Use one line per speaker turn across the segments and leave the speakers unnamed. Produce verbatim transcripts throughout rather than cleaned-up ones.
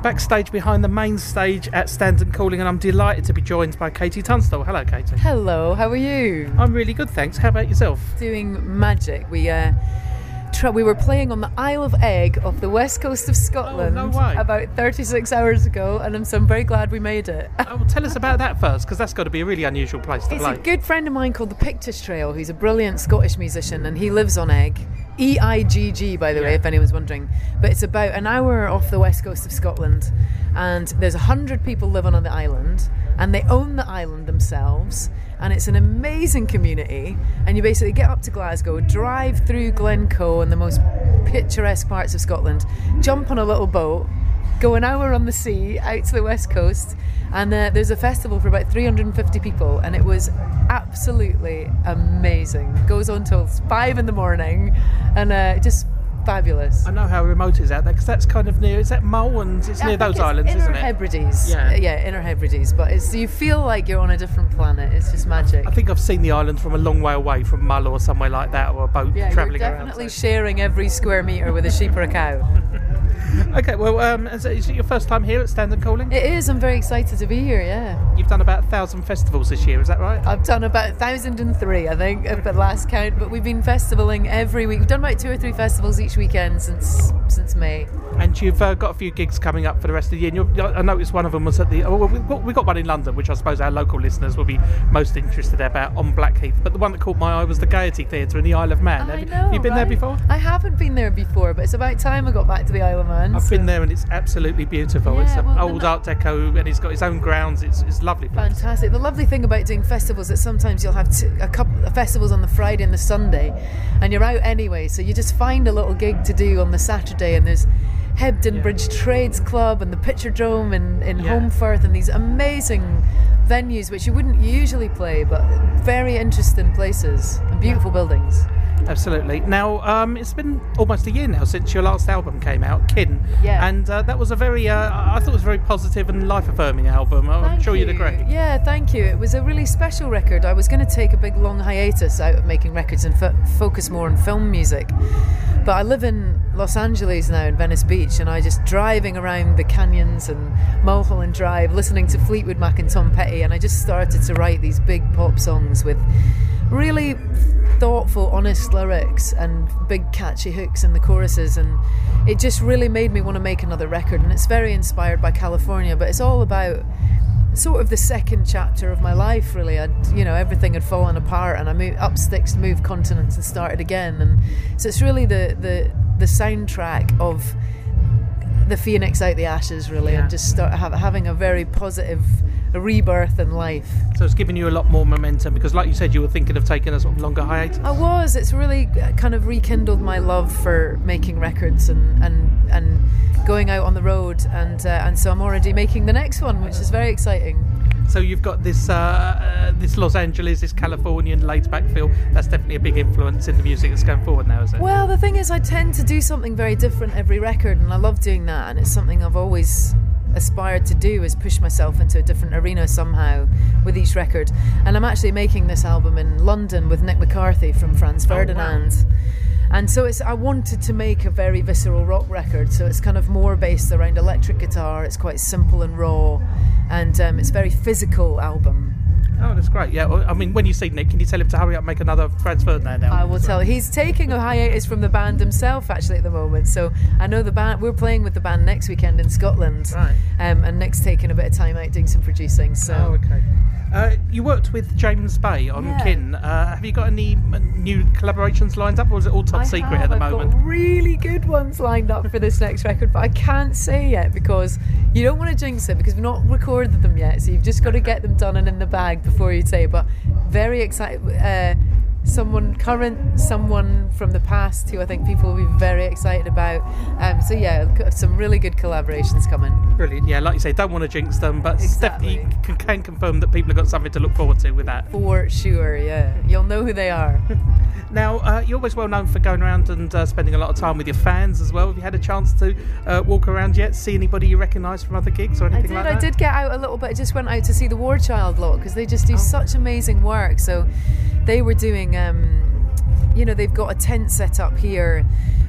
backstage behind the main stage at Stand Calling, and I'm delighted to be joined by Katie Tunstall. Hello, Katie.
Hello, how are you?
I'm really good, thanks. How about yourself?
Doing magic. We uh, tr- we were playing on the Isle of Egg off the west coast of Scotland
oh, no way.
about thirty-six hours ago, and I'm so I'm very glad we made it.
Oh, well, tell us about that first, because that's got to be a really unusual place to
It's
play.
a good friend of mine called the Pictish Trail, who's a brilliant Scottish musician, and he lives on Egg. E I G G, by the
yeah.
way, if anyone's wondering. But it's about an hour off the west coast of Scotland, and there's a hundred people living on the island, and they own the island themselves, and it's an amazing community. And you basically get up to Glasgow, drive through Glencoe and the most picturesque parts of Scotland, jump on a little boat, go an hour on the sea out to the west coast, and uh, there's a festival for about three hundred fifty people, and it was absolutely amazing. Goes on till five in the morning, and uh, just fabulous.
I know how remote it is out there, because that's kind of near, is that Mull, and it's
I
near
think
those
it's
islands,
Inner
isn't it?
Hebrides.
Yeah.
yeah, Inner Hebrides, but it's, you feel like you're on a different planet. It's just magic.
I think I've seen the island from a long way away, from Mull or somewhere like that, or a boat
yeah,
travelling
you're
around.
definitely
so.
sharing every square metre with a sheep or a cow.
Okay, well, um, is it, is it your first time here at Stand Calling?
It is. I'm very excited to be here, yeah.
You've done about a thousand festivals this year, is that right?
I've done about one thousand three, I think, at the last count, but we've been festivaling every week. We've done about two or three festivals each weekend since since May.
And you've uh, got a few gigs coming up for the rest of the year. And you're, I noticed one of them was at the... Oh, well, we've got, we've got one in London, which I suppose our local listeners will be most interested about, on Blackheath. But the one that caught my eye was the Gaiety Theatre in the Isle of Man.
I
have, you,
know,
have you been
right?
there before?
I haven't been there before, but it's about time I got back to the Isle of Man.
I've
so.
been there, and it's absolutely beautiful.
Yeah,
it's an
well,
old
the-
Art Deco, and it's got its own grounds. It's it's a lovely place.
Fantastic. The lovely thing about doing festivals is that sometimes you'll have t- a couple of festivals on the Friday and the Sunday, and you're out anyway, so you just find a little gig to do on the Saturday, and there's Hebden
Yeah.
Bridge Trades Club and the Picture Dome in, in
Yeah.
Holmfirth, and these amazing venues which you wouldn't usually play, but very interesting places and beautiful buildings.
Absolutely. Now, um, it's been almost a year now since your last album came out, Kin.
Yeah.
And uh, that was a very, uh, I thought it was a very positive and life-affirming album. I'm
Thank
sure
you.
you'd agree.
Yeah, thank you. It was a really special record. I was going to take a big long hiatus out of making records and fo- focus more on film music. But I live in Los Angeles now, in Venice Beach, and I just driving around the canyons and Mulholland Drive, listening to Fleetwood Mac and Tom Petty, and I just started to write these big pop songs with really thoughtful, honest lyrics and big catchy hooks in the choruses, and it just really made me want to make another record. And it's very inspired by California, but it's all about sort of the second chapter of my life, really. I'd, you know, everything had fallen apart, and I moved up sticks, moved continents, and started again. And so it's really the the the soundtrack of the phoenix out the ashes, really,
Yeah.
and just start have, having a very positive rebirth in life.
So it's given you a lot more momentum, because like you said, you were thinking of taking a sort of longer hiatus.
I was. It's really kind of rekindled my love for making records and and, and going out on the road, and uh, and so I'm already making the next one, which is very exciting.
So you've got this uh, uh, this Los Angeles, this Californian laid-back feel. That's definitely a big influence in the music that's going forward now, is it?
Well, the thing is, I tend to do something very different every record, and I love doing that, and it's something I've always aspired to do, is push myself into a different arena somehow with each record. And I'm actually making this album in London with Nick McCarthy from Franz Ferdinand.
Oh, wow.
And so it's, I wanted to make a very visceral rock record, so it's kind of more based around electric guitar. It's quite simple and raw, and um, it's a very physical album.
Oh, that's great. Yeah, well, I mean, when you see Nick, can you tell him to hurry up and make another Franz Ferdinand now?
I will tell. He's taking a hiatus from the band himself, actually, at the moment. So I know the band. We're playing with the band next weekend in Scotland,
Right.
Um, and Nick's taking a bit of time out doing some producing. So.
Oh, okay. Uh, you worked with James Bay on
Yeah.
Kin. Uh, have you got any uh, new collaborations lined up, or is it all top
I
secret
have,
at the
I've
moment?
got really good ones lined up for this next record, but I can't say yet because you don't want to jinx it, because we've not recorded them yet. So you've just got to get them done and in the bag before you say. But very excited. Uh, someone current, someone from the past who I think people will be very excited about. Um, so yeah, got some really good collaborations coming.
Brilliant. Yeah, like you say, don't want to jinx them, but
Exactly.
definitely can, can confirm that people have got something to look forward to with that.
For sure, yeah. You'll know who they are.
Now, uh, you're always well known for going around and uh, spending a lot of time with your fans as well. Have you had a chance to uh, walk around yet, see anybody you recognise from other gigs or
I
anything
did,
like that?
I did get out a little bit. I just went out to see the War Child lot because they just do
Oh.
such amazing work. So they were doing, um, you know, they've got a tent set up here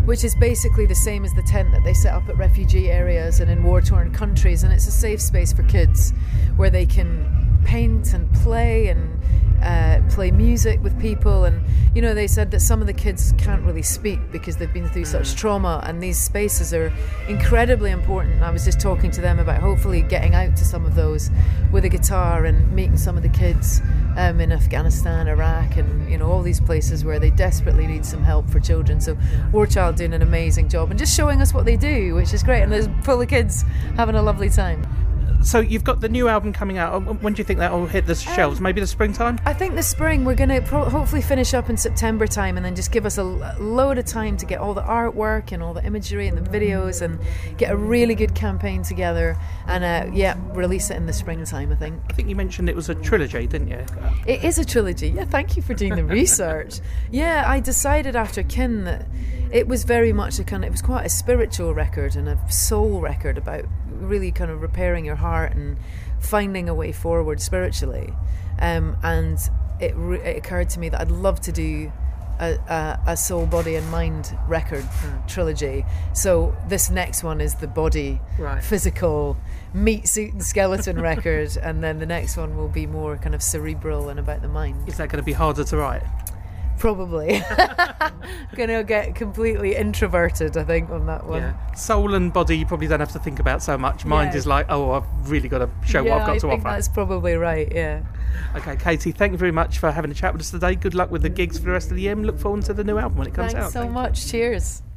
which is basically the same as the tent that they set up at refugee areas and in war-torn countries, and it's a safe space for kids where they can paint and play and uh, play music with people. And you know, they said that some of the kids can't really speak because they've been through such trauma, and these spaces are incredibly important. I was just talking to them about hopefully getting out to some of those with a guitar and meeting some of the kids um, in Afghanistan, Iraq, and you know, all these places where they desperately need some help for children. So War Child doing an amazing job and just showing us what they do, which is great, and there's full of kids having a lovely time.
So you've got the new album coming out. When do you think that will hit the shelves? Maybe the springtime?
I think the spring. We're going to pro- hopefully finish up in September time, and then just give us a load of time to get all the artwork and all the imagery and the videos and get a really good campaign together, and uh, yeah, release it in the springtime, I think.
I think you mentioned it was a trilogy, didn't you?
It is a trilogy. Yeah, thank you for doing the research. Yeah, I decided after Kin that it was very much a kind of, it was quite a spiritual record and a soul record about really kind of repairing your heart and finding a way forward spiritually. Um, and it, re- it occurred to me that I'd love to do a, a, a soul, body and mind record mm. trilogy. So this next one is the body,
right.
physical, meat suit and skeleton record, and then the next one will be more kind of cerebral and about the mind.
Is that going to be harder to write?
Probably. Gonna get completely introverted, I think, on that one.
Yeah. Soul and body you probably don't have to think about so much. Mind
yeah.
is like, oh, I've really got to show
yeah,
what I've got
I
to
think
offer.
That's probably right, yeah.
Okay, Katie, thank you very much for having a chat with us today. Good luck with the gigs for the rest of the year, and look forward to the new album when it comes
Thanks
out.
so
Thank
much.
you.
Cheers.